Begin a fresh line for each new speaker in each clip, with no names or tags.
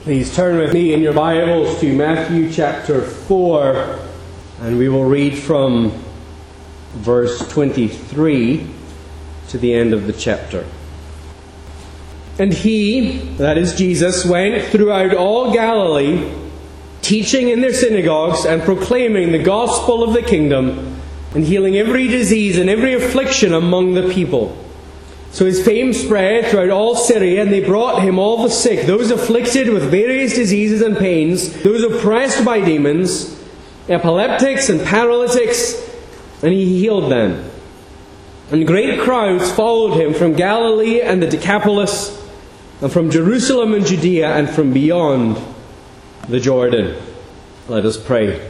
Please turn with me in your Bibles to Matthew chapter 4, and we will read from verse 23 to the end of the chapter. And he, that is Jesus, went throughout all Galilee, teaching in their synagogues and proclaiming the gospel of the kingdom, and healing every disease and every affliction among the people. So his fame spread throughout all Syria, and they brought him all the sick, those afflicted with various diseases and pains, those oppressed by demons, epileptics and paralytics, and he healed them. And great crowds followed him from Galilee and the Decapolis, and from Jerusalem and Judea, and from beyond the Jordan. Let us pray.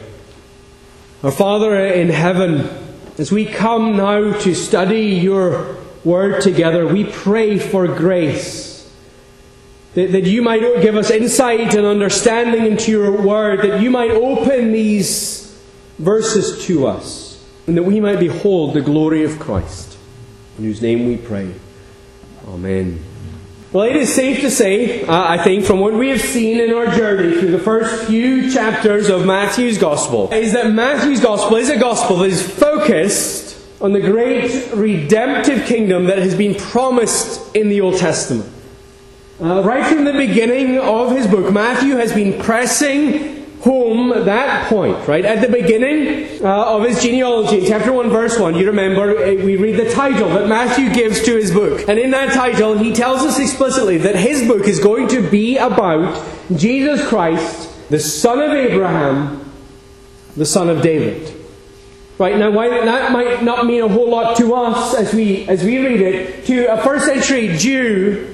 Our Father in heaven, as we come now to study your Word together, we pray for grace, that you might give us insight and understanding into your Word, that you might open these verses to us, and that we might behold the glory of Christ, in whose name we pray. Amen. Well, it is safe to say, I think, from what we have seen in our journey through the first few chapters of Matthew's Gospel, is that Matthew's Gospel is a Gospel that is focused on the great redemptive kingdom that has been promised in the Old Testament. Right from the beginning of his book, Matthew has been pressing home that point, right? At the beginning of his genealogy, in chapter 1, verse 1, you remember, we read the title that Matthew gives to his book. And in that title, he tells us explicitly that his book is going to be about Jesus Christ, the son of Abraham, the son of David. Right, now why that might not mean a whole lot to us as we read it, to a first century Jew,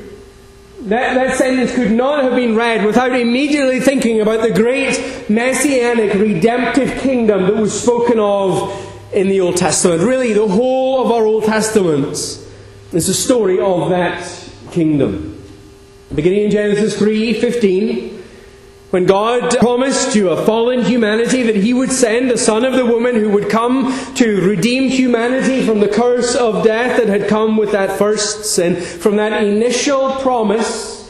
that sentence could not have been read without immediately thinking about the great messianic redemptive kingdom that was spoken of in the Old Testament. Really, the whole of our Old Testament is the story of that kingdom. Beginning in Genesis 3:15, when God promised to a fallen humanity that He would send a son of the woman who would come to redeem humanity from the curse of death that had come with that first sin. From that initial promise,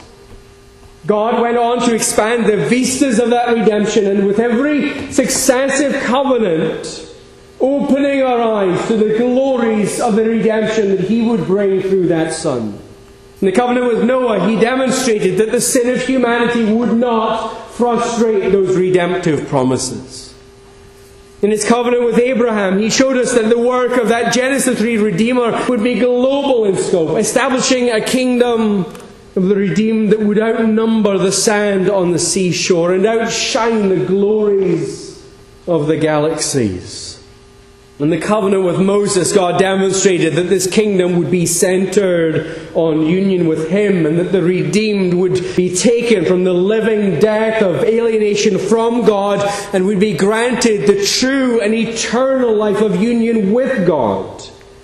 God went on to expand the vistas of that redemption, and with every successive covenant, opening our eyes to the glories of the redemption that He would bring through that Son. In the covenant with Noah, He demonstrated that the sin of humanity would not frustrate those redemptive promises. In His covenant with Abraham, He showed us that the work of that Genesis 3 Redeemer would be global in scope, establishing a kingdom of the redeemed that would outnumber the sand on the seashore and outshine the glories of the galaxies. In the covenant with Moses, God demonstrated that this kingdom would be centered on union with Him, and that the redeemed would be taken from the living death of alienation from God and would be granted the true and eternal life of union with God,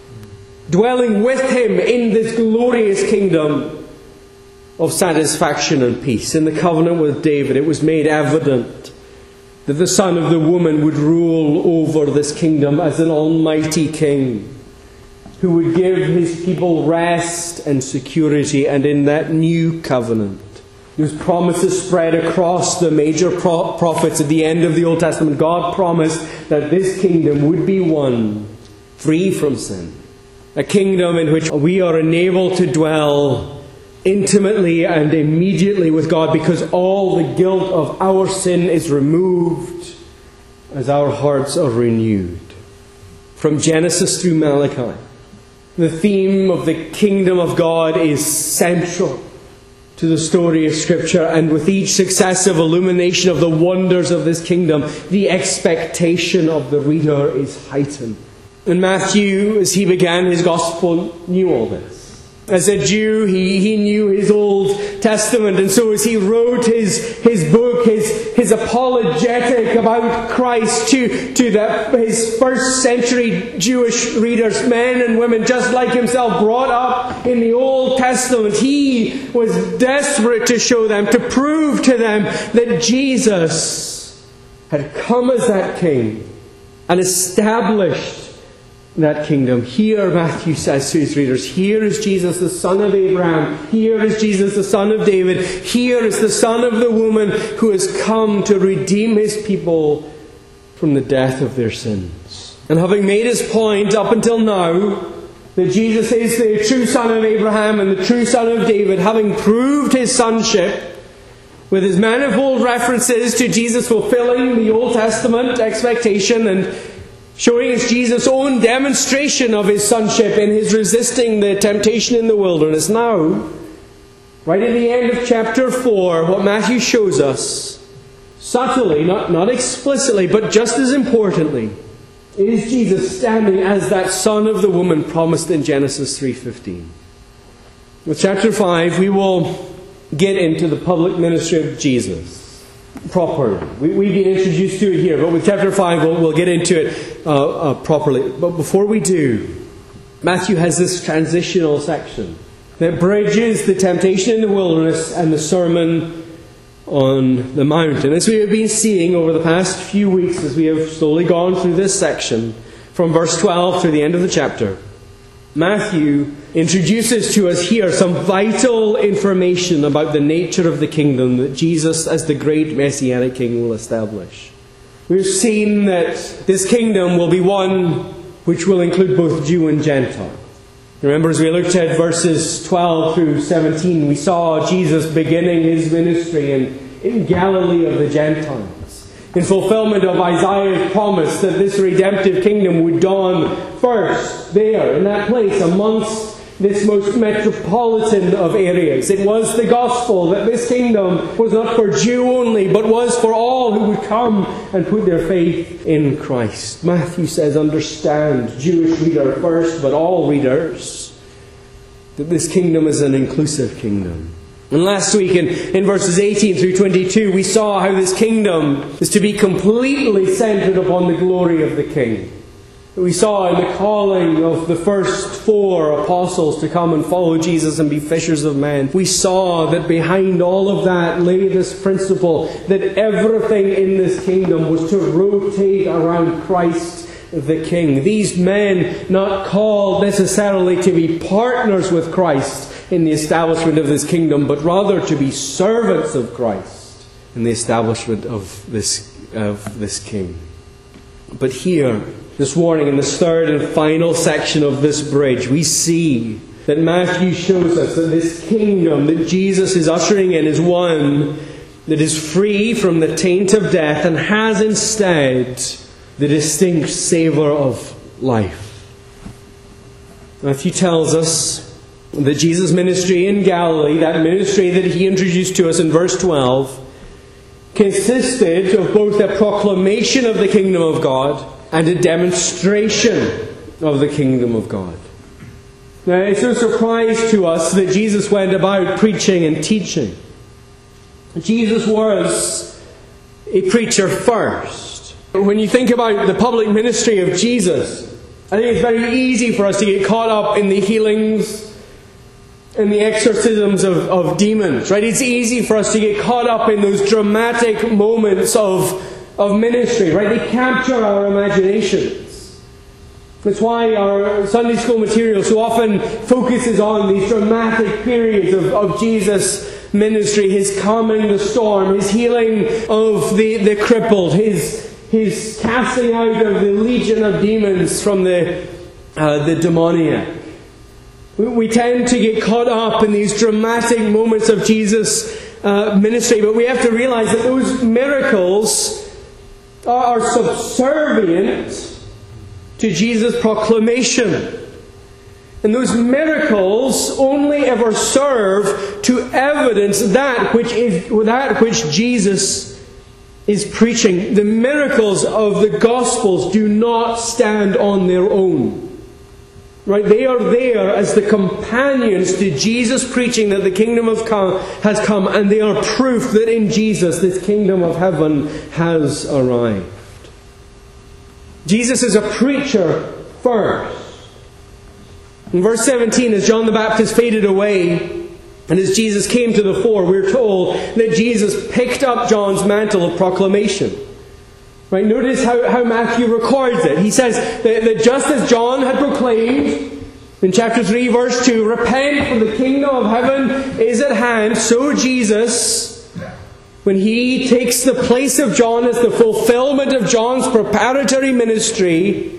dwelling with Him in this glorious kingdom of satisfaction and peace. In the covenant with David, it was made evident that the son of the woman would rule over this kingdom as an almighty king who would give his people rest and security. And in that new covenant, those promises spread across the major prophets at the end of the Old Testament. God promised that this kingdom would be one free from sin, a kingdom in which we are enabled to dwell intimately and immediately with God, because all the guilt of our sin is removed as our hearts are renewed. From Genesis through Malachi, the theme of the kingdom of God is central to the story of Scripture, and with each successive illumination of the wonders of this kingdom, the expectation of the reader is heightened. And Matthew, as he began his Gospel, knew all this. As a Jew, he knew his Old Testament, and so as he wrote his book, his apologetic about Christ to his first century Jewish readers, men and women just like himself, brought up in the Old Testament, he was desperate to show them, to prove to them that Jesus had come as that King and established that kingdom. Here, Matthew says to his readers, here is Jesus, the son of Abraham. Here is Jesus, the son of David. Here is the son of the woman who has come to redeem his people from the death of their sins. And having made his point up until now, that Jesus is the true son of Abraham and the true son of David, having proved his sonship with his manifold references to Jesus fulfilling the Old Testament expectation and showing us Jesus' own demonstration of his sonship in his resisting the temptation in the wilderness. Now, right at the end of chapter 4, what Matthew shows us, subtly, not explicitly, but just as importantly, is Jesus standing as that son of the woman promised in Genesis 3:15. With chapter 5, we will get into the public ministry of Jesus properly. We've been introduced to it here, but with chapter 5 we'll get into it properly. But before we do, Matthew has this transitional section that bridges the temptation in the wilderness and the Sermon on the Mount. And as we have been seeing over the past few weeks, as we have slowly gone through this section, from verse 12 through the end of the chapter, Matthew introduces to us here some vital information about the nature of the kingdom that Jesus, as the great Messianic King, will establish. We've seen that this kingdom will be one which will include both Jew and Gentile. Remember, as we looked at verses 12 through 17, we saw Jesus beginning his ministry in Galilee of the Gentiles, in fulfillment of Isaiah's promise that this redemptive kingdom would dawn first there, in that place, amongst this most metropolitan of areas. It was the gospel that this kingdom was not for Jew only, but was for all who would come and put their faith in Christ. Matthew says, understand, Jewish reader first, but all readers, that this kingdom is an inclusive kingdom. And last week in verses 18 through 22, we saw how this kingdom is to be completely centered upon the glory of the King. We saw in the calling of the first 4 apostles to come and follow Jesus and be fishers of men. We saw that behind all of that lay this principle that everything in this kingdom was to rotate around Christ the King. These men not called necessarily to be partners with Christ in the establishment of this kingdom, but rather to be servants of Christ in the establishment of this King. But here, this morning, in this third and final section of this bridge, we see that Matthew shows us that this kingdom that Jesus is ushering in is one that is free from the taint of death and has instead the distinct savour of life. Matthew tells us that Jesus' ministry in Galilee, that ministry that he introduced to us in verse 12, consisted of both a proclamation of the kingdom of God and a demonstration of the kingdom of God. Now, it's no surprise to us that Jesus went about preaching and teaching. Jesus was a preacher first. When you think about the public ministry of Jesus, I think it's very easy for us to get caught up in the healings and the exorcisms of demons, right? It's easy for us to get caught up in those dramatic moments of ministry, right? They capture our imaginations. That's why our Sunday school material so often focuses on these dramatic periods of Jesus' ministry, his calming the storm, his healing of the crippled, his casting out of the legion of demons from the demoniac. We tend to get caught up in these dramatic moments of Jesus' ministry, but we have to realize that those miracles are subservient to Jesus' proclamation. And those miracles only ever serve to evidence that which Jesus is preaching. The miracles of the Gospels do not stand on their own. Right? They are there as the companions to Jesus preaching that the kingdom has come, and they are proof that in Jesus this kingdom of heaven has arrived. Jesus is a preacher first. In verse 17, as John the Baptist faded away, and as Jesus came to the fore, we're told that Jesus picked up John's mantle of proclamation. Right? Notice how Matthew records it. He says that just as John had proclaimed in chapter 3, verse 2, repent, for the kingdom of heaven is at hand, so Jesus, when he takes the place of John as the fulfillment of John's preparatory ministry,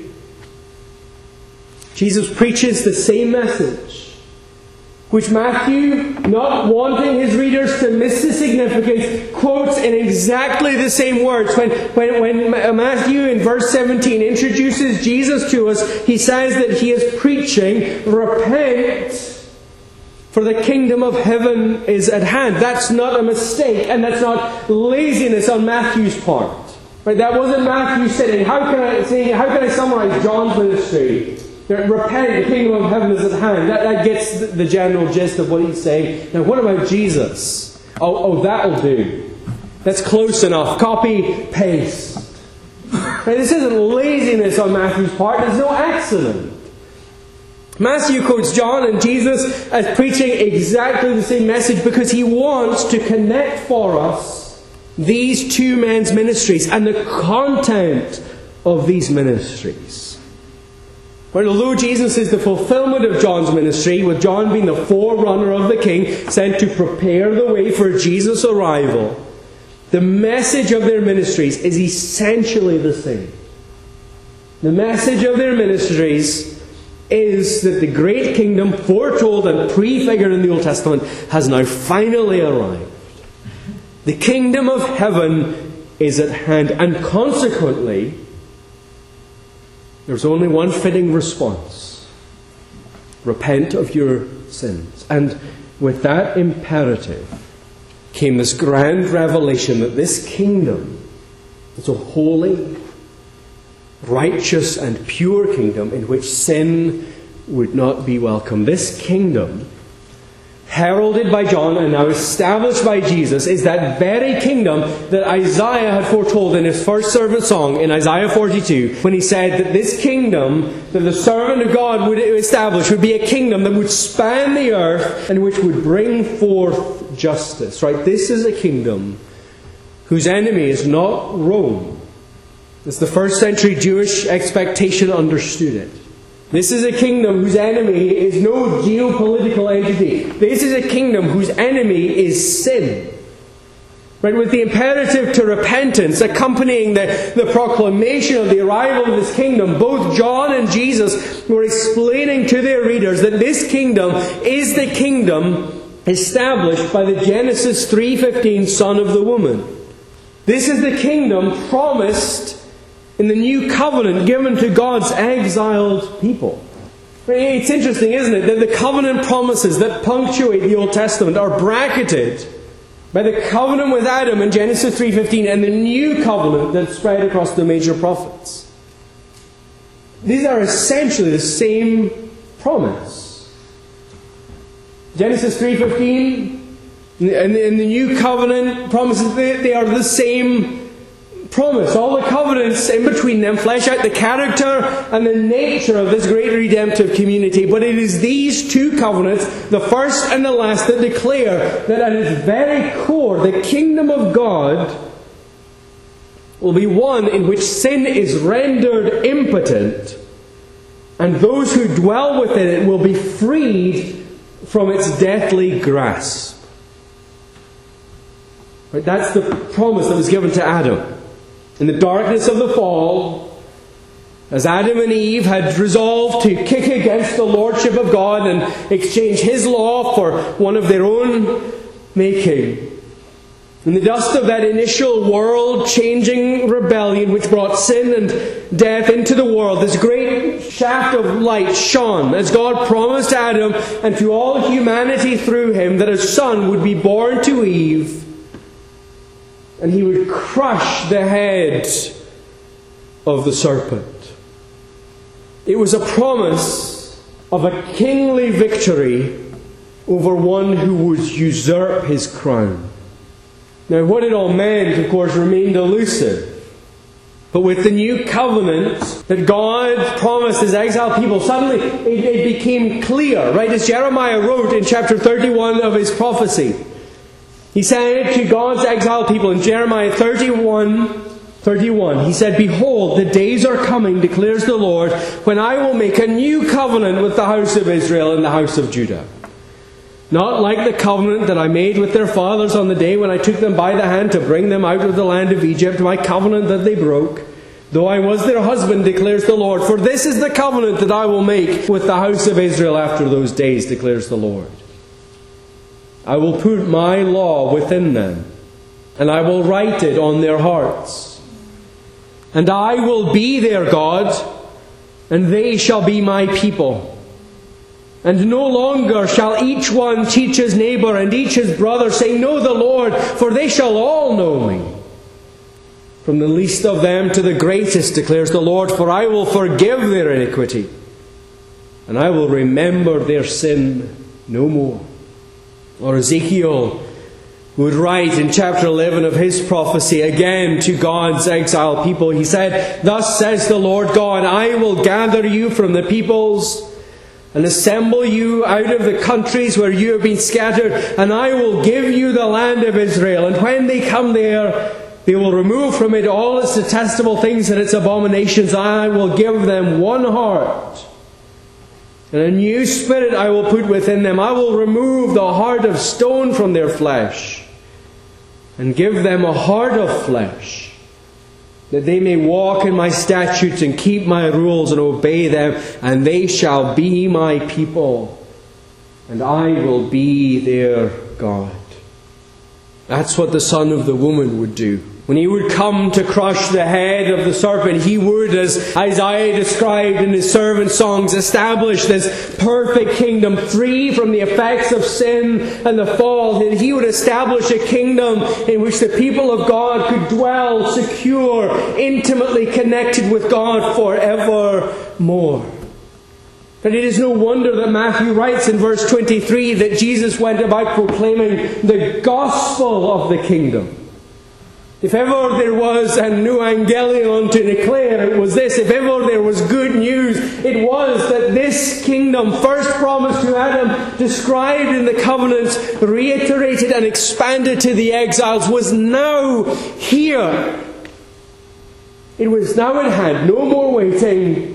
Jesus preaches the same message, which Matthew, not wanting his readers to miss the significance, quotes in exactly the same words. When Matthew in verse 17 introduces Jesus to us, he says that he is preaching, repent, for the kingdom of heaven is at hand. That's not a mistake, and that's not laziness on Matthew's part. Right? That wasn't Matthew saying, how can I summarize John's ministry? Repent, the kingdom of heaven is at hand. That gets the general gist of what he's saying. Now, what about Jesus? Oh, that'll do. That's close enough. Copy, paste. Right, this isn't laziness on Matthew's part. There's no accident. Matthew quotes John and Jesus as preaching exactly the same message because he wants to connect for us these two men's ministries and the content of these ministries. But although Jesus is the fulfillment of John's ministry, with John being the forerunner of the King, sent to prepare the way for Jesus' arrival, the message of their ministries is essentially the same. The message of their ministries is that the great kingdom, foretold and prefigured in the Old Testament, has now finally arrived. The kingdom of heaven is at hand, and consequently, there's only one fitting response. Repent of your sins. And with that imperative came this grand revelation that this kingdom is a holy, righteous and pure kingdom in which sin would not be welcome. This kingdom, heralded by John and now established by Jesus, is that very kingdom that Isaiah had foretold in his first servant song in Isaiah 42, when he said that this kingdom that the servant of God would establish would be a kingdom that would span the earth and which would bring forth justice. Right? This is a kingdom whose enemy is not Rome, as the first century Jewish expectation understood it. This is a kingdom whose enemy is no geopolitical entity. This is a kingdom whose enemy is sin. Right? With the imperative to repentance accompanying the proclamation of the arrival of this kingdom, both John and Jesus were explaining to their readers that this kingdom is the kingdom established by the Genesis 3:15 son of the woman. This is the kingdom promised in the new covenant given to God's exiled people. It's interesting, isn't it, that the covenant promises that punctuate the Old Testament are bracketed by the covenant with Adam in Genesis 3:15 and the new covenant that's spread across the major prophets. These are essentially the same promise. Genesis 3:15 and the new covenant promises, they are the same promise. All the covenants in between them flesh out the character and the nature of this great redemptive community. But it is these two covenants, the first and the last, that declare that at its very core, the kingdom of God will be one in which sin is rendered impotent, and those who dwell within it will be freed from its deathly grasp. Right? That's the promise that was given to Adam. In the darkness of the fall, as Adam and Eve had resolved to kick against the lordship of God and exchange His law for one of their own making, in the dust of that initial world-changing rebellion which brought sin and death into the world, this great shaft of light shone as God promised Adam and to all humanity through him that a son would be born to Eve, and he would crush the head of the serpent. It was a promise of a kingly victory over one who would usurp his crown. Now, what it all meant, of course, remained elusive. But with the new covenant that God promised His exiled people, suddenly it became clear, right? As Jeremiah wrote in chapter 31 of his prophecy. He said to God's exiled people in Jeremiah 31, 31, he said, "Behold, the days are coming, declares the Lord, when I will make a new covenant with the house of Israel and the house of Judah. Not like the covenant that I made with their fathers on the day when I took them by the hand to bring them out of the land of Egypt, my covenant that they broke, though I was their husband, declares the Lord. For this is the covenant that I will make with the house of Israel after those days, declares the Lord. I will put my law within them, and I will write it on their hearts. And I will be their God, and they shall be my people. And no longer shall each one teach his neighbor and each his brother, saying, Know the Lord, for they shall all know me. From the least of them to the greatest, declares the Lord, for I will forgive their iniquity, and I will remember their sin no more." Or Ezekiel would write in chapter 11 of his prophecy, again to God's exiled people. He said, "Thus says the Lord God, I will gather you from the peoples and assemble you out of the countries where you have been scattered, and I will give you the land of Israel. And when they come there, they will remove from it all its detestable things and its abominations. I will give them one heart, and a new spirit I will put within them. I will remove the heart of stone from their flesh, and give them a heart of flesh, that they may walk in my statutes and keep my rules and obey them, and they shall be my people, and I will be their God." That's what the son of the woman would do. When he would come to crush the head of the serpent, he would, as Isaiah described in his servant songs, establish this perfect kingdom free from the effects of sin and the fall. And he would establish a kingdom in which the people of God could dwell secure, intimately connected with God forevermore. But it is no wonder that Matthew writes in verse 23 that Jesus went about proclaiming the gospel of the kingdom. If ever there was a new evangelion to declare, it was this. If ever there was good news, it was that this kingdom, first promised to Adam, described in the covenants, reiterated and expanded to the exiles, was now here. It was now at hand. No more waiting.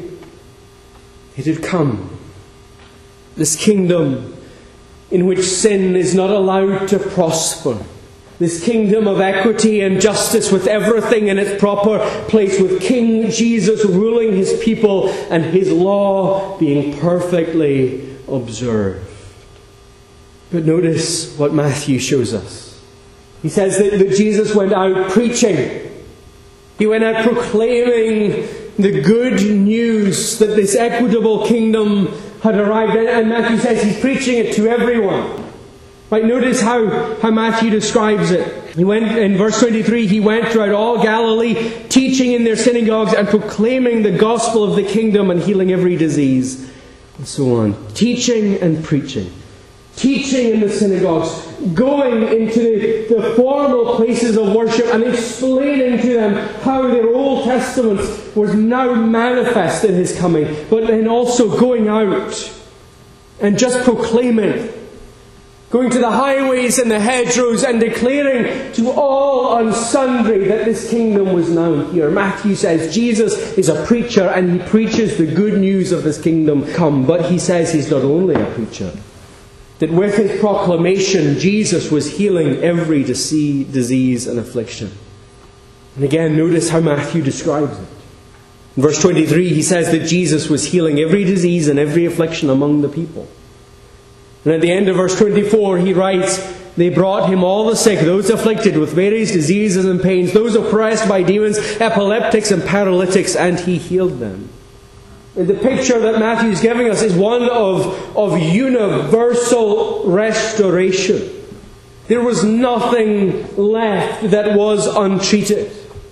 It had come. This kingdom in which sin is not allowed to prosper. This kingdom of equity and justice with everything in its proper place, with King Jesus ruling his people and his law being perfectly observed. But notice what Matthew shows us. He says that Jesus went out preaching. He went out proclaiming the good news that this equitable kingdom had arrived. And Matthew says he's preaching it to everyone. Right, notice how Matthew describes it. He went, in verse 23, he went throughout all Galilee, teaching in their synagogues and proclaiming the gospel of the kingdom and healing every disease, and so on. Teaching and preaching. Teaching in the synagogues, going into the formal places of worship and explaining to them how their Old Testament was now manifest in his coming, but then also going out and just proclaiming. Going to the highways and the hedgerows and declaring to all and sundry that this kingdom was now here. Matthew says Jesus is a preacher and he preaches the good news of this kingdom come. But he says he's not only a preacher. That with his proclamation, Jesus was healing every disease and affliction. And again, notice how Matthew describes it. In verse 23, he says that Jesus was healing every disease and every affliction among the people. And at the end of verse 24, he writes, "They brought him all the sick, those afflicted with various diseases and pains, those oppressed by demons, epileptics and paralytics, and he healed them." And the picture that Matthew is giving us is one of universal restoration. There was nothing left that was untreated.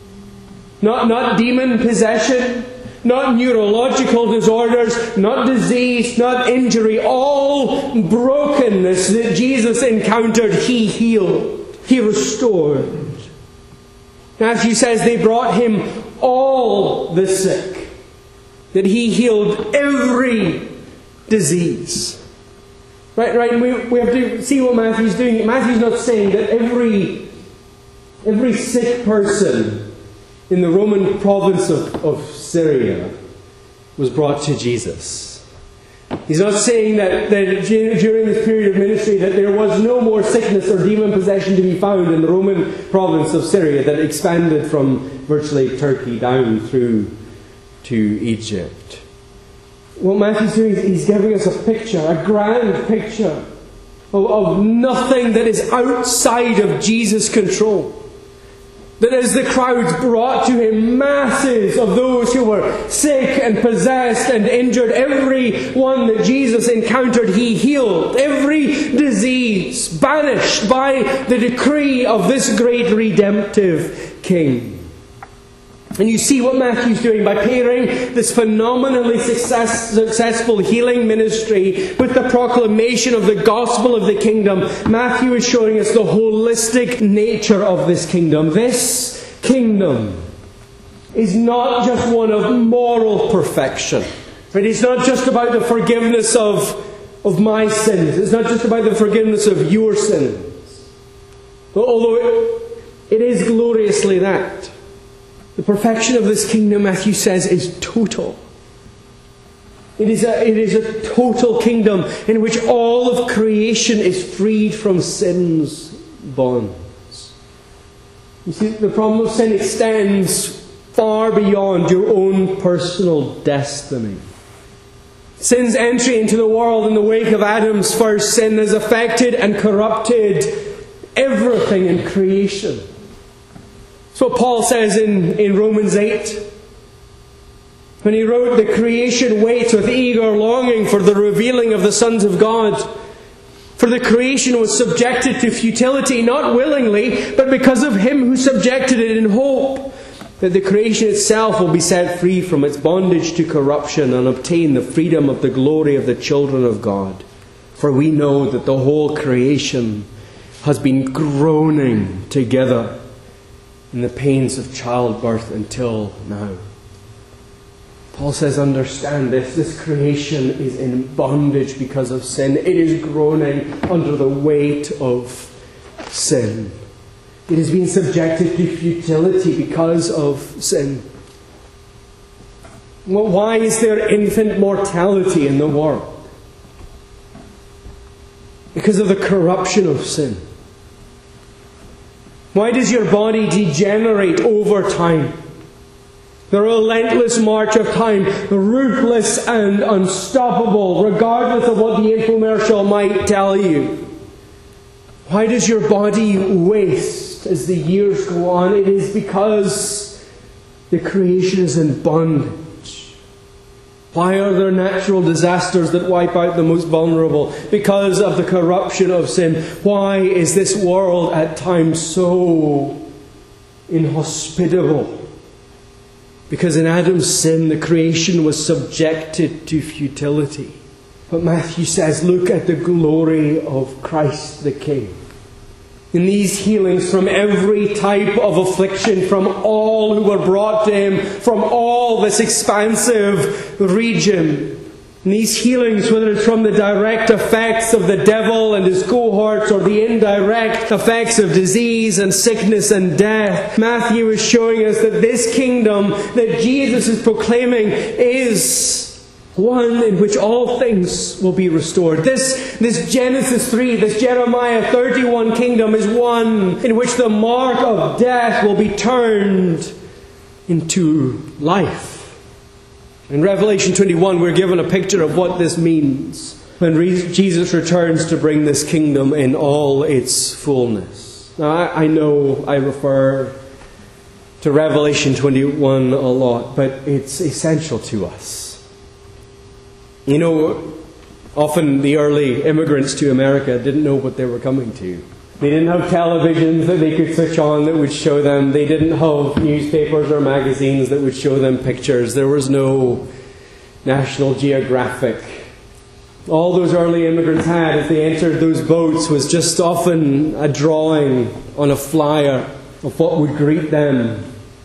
Not demon possession, not neurological disorders, not disease, not injury. All brokenness that Jesus encountered, he healed. He restored. Matthew says they brought him all the sick. That he healed every disease. Right. We have to see what Matthew's doing. Matthew's not saying that every sick person in the Roman province of Syria was brought to Jesus. He's not saying that during this period of ministry that there was no more sickness or demon possession to be found in the Roman province of Syria that expanded from virtually Turkey down through to Egypt. What Matthew's doing is he's giving us a picture, a grand picture of nothing that is outside of Jesus' control. That as the crowds brought to him masses of those who were sick and possessed and injured, every one that Jesus encountered, he healed. Every disease banished by the decree of this great redemptive King. And you see what Matthew's doing by pairing this phenomenally successful healing ministry with the proclamation of the gospel of the kingdom. Matthew is showing us the holistic nature of this kingdom. This kingdom is not just one of moral perfection. It's not just about the forgiveness of my sins. It's not just about the forgiveness of your sins. Although it is gloriously that. The perfection of this kingdom, Matthew says, is total. It is a total kingdom in which all of creation is freed from sin's bonds. You see, the problem of sin extends far beyond your own personal destiny. Sin's entry into the world in the wake of Adam's first sin has affected and corrupted everything in creation. That's what Paul says in Romans 8. When he wrote, "The creation waits with eager longing for the revealing of the sons of God. For the creation was subjected to futility, not willingly, but because of him who subjected it, in hope that the creation itself will be set free from its bondage to corruption and obtain the freedom of the glory of the children of God. For we know that the whole creation has been groaning together in the pains of childbirth until now." Paul says, understand this. This creation is in bondage because of sin. It is groaning under the weight of sin. It is being subjected to futility because of sin. Well, why is there infant mortality in the world? Because of the corruption of sin. Why does your body degenerate over time? The relentless march of time, ruthless and unstoppable, regardless of what the infomercial might tell you. Why does your body waste as the years go on? It is because the creation is in bondage. Why are there natural disasters that wipe out the most vulnerable? Because of the corruption of sin. Why is this world at times so inhospitable? Because in Adam's sin, the creation was subjected to futility. But Matthew says, look at the glory of Christ the King. In these healings from every type of affliction, from all who were brought to him, from all this expansive region. In these healings, whether it's from the direct effects of the devil and his cohorts or the indirect effects of disease and sickness and death, Matthew is showing us that this kingdom that Jesus is proclaiming is one in which all things will be restored. This Genesis 3, this Jeremiah 31 kingdom is one in which the mark of death will be turned into life. In Revelation 21, we're given a picture of what this means when Jesus returns to bring this kingdom in all its fullness. Now, I know I refer to Revelation 21 a lot, but it's essential to us. You know, often the early immigrants to America didn't know what they were coming to. They didn't have televisions that they could switch on that would show them. They didn't have newspapers or magazines that would show them pictures. There was no National Geographic. All those early immigrants had as they entered those boats was just often a drawing on a flyer of what would greet them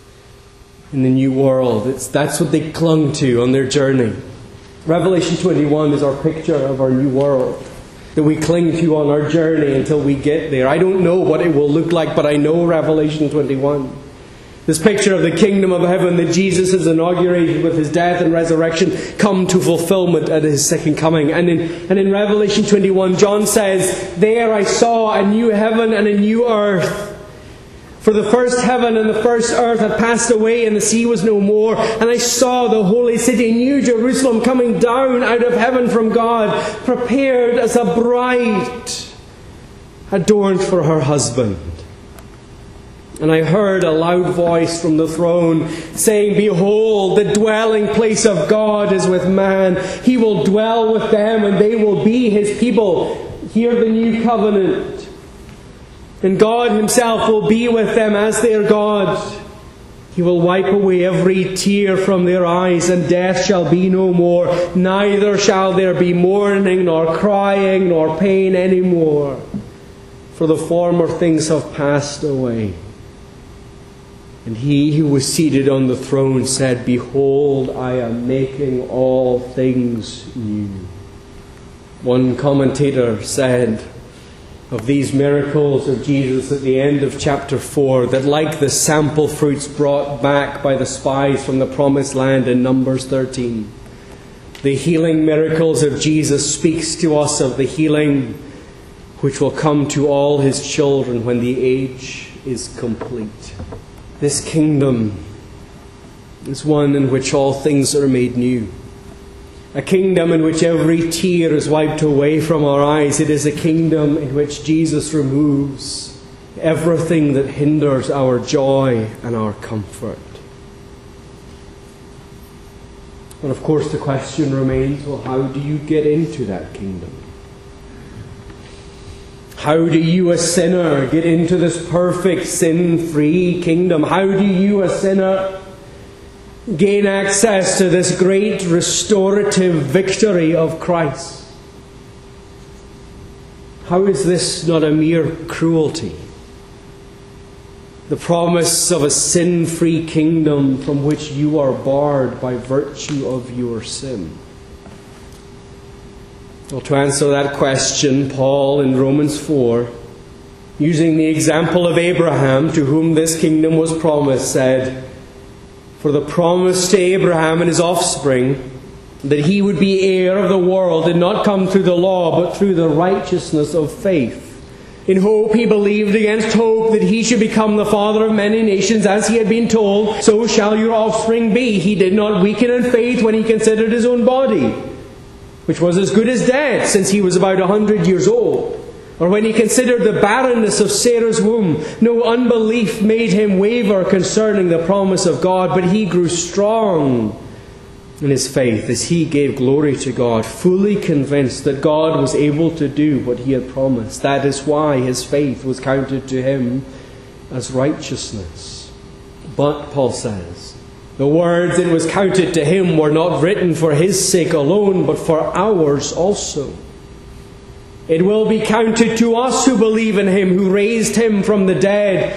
in the new world. That's what they clung to on their journey. Revelation 21 is our picture of our new world that we cling to on our journey until we get there. I don't know what it will look like, but I know Revelation 21. This picture of the kingdom of heaven that Jesus has inaugurated with his death and resurrection come to fulfillment at his second coming. And in Revelation 21, John says, "There I saw a new heaven and a new earth. For the first heaven and the first earth had passed away, and the sea was no more. And I saw the holy city, New Jerusalem, coming down out of heaven from God, prepared as a bride, adorned for her husband. And I heard a loud voice from the throne saying, 'Behold, the dwelling place of God is with man. He will dwell with them, and they will be his people.'" Hear the new covenant. "And God himself will be with them as their God. He will wipe away every tear from their eyes, and death shall be no more. Neither shall there be mourning, nor crying, nor pain any more. For the former things have passed away." And he who was seated on the throne said, "Behold, I am making all things new." One commentator said of these miracles of Jesus at the end of chapter 4, that like the sample fruits brought back by the spies from the promised land in Numbers 13, the healing miracles of Jesus speaks to us of the healing which will come to all his children when the age is complete. This kingdom is one in which all things are made new. A kingdom in which every tear is wiped away from our eyes. It is a kingdom in which Jesus removes everything that hinders our joy and our comfort. And of course the question remains, well, how do you get into that kingdom? How do you, a sinner, get into this perfect sin-free kingdom? How do you, a sinner, gain access to this great restorative victory of Christ? How is this not a mere cruelty? The promise of a sin-free kingdom from which you are barred by virtue of your sin. Well, to answer that question, Paul in Romans 4, using the example of Abraham, to whom this kingdom was promised, said, "For the promise to Abraham and his offspring, that he would be heir of the world, did not come through the law, but through the righteousness of faith. In hope he believed against hope that he should become the father of many nations, as he had been told, 'So shall your offspring be.' He did not weaken in faith when he considered his own body, which was as good as dead, since he was about 100 years old. Or when he considered the barrenness of Sarah's womb, no unbelief made him waver concerning the promise of God, but he grew strong in his faith as he gave glory to God, fully convinced that God was able to do what he had promised. That is why his faith was counted to him as righteousness." But, Paul says, the words "it was counted to him" were not written for his sake alone, but for ours also. It will be counted to us who believe in him, who raised from the dead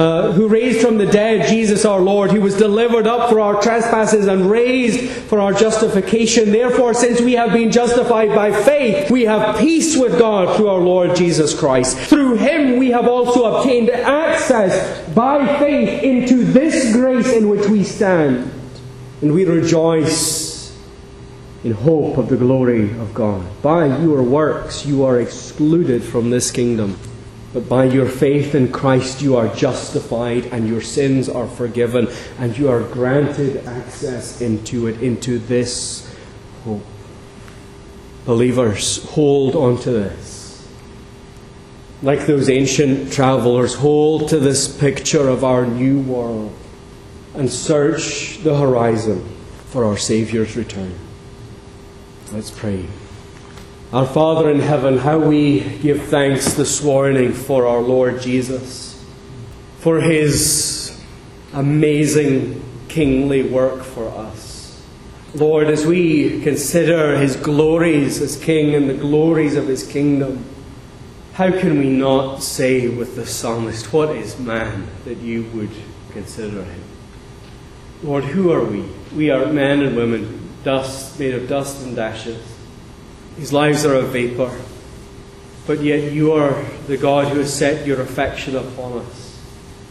Jesus our Lord, who was delivered up for our trespasses and raised for our justification. Therefore, since we have been justified by faith, we have peace with God through our Lord Jesus Christ. Through him we have also obtained access by faith into this grace in which we stand, and we rejoice in hope of the glory of God. By your works you are excluded from this kingdom, but by your faith in Christ you are justified, and your sins are forgiven, and you are granted access into it, into this hope. Believers, hold on to this. Like those ancient travelers, hold to this picture of our new world and search the horizon for our Saviour's return. Let's pray. Our Father in heaven, how we give thanks this morning for our Lord Jesus, for his amazing kingly work for us. Lord, as we consider his glories as King and the glories of his kingdom, how can we not say with the psalmist, "What is man that you would consider him?" Lord, who are we? We are men and women, dust, made of dust and ashes. These lives are a vapor. But yet you are the God who has set your affection upon us.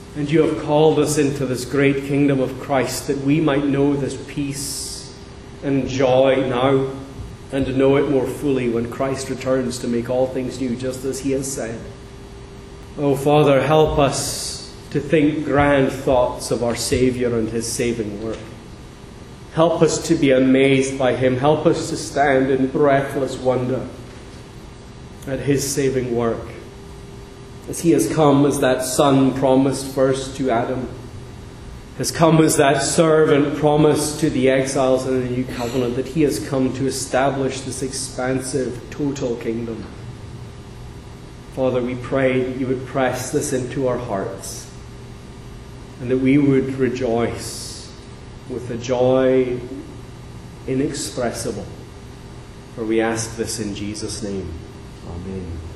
And you have called us into this great kingdom of Christ that we might know this peace and joy now, and to know it more fully when Christ returns to make all things new, just as he has said. Oh, Father, help us to think grand thoughts of our Saviour and his saving work. Help us to be amazed by him. Help us to stand in breathless wonder at his saving work, as he has come as that son promised first to Adam, has come as that servant promised to the exiles in the new covenant, that he has come to establish this expansive, total kingdom. Father, we pray that you would press this into our hearts, and that we would rejoice with a joy inexpressible. For we ask this in Jesus' name. Amen.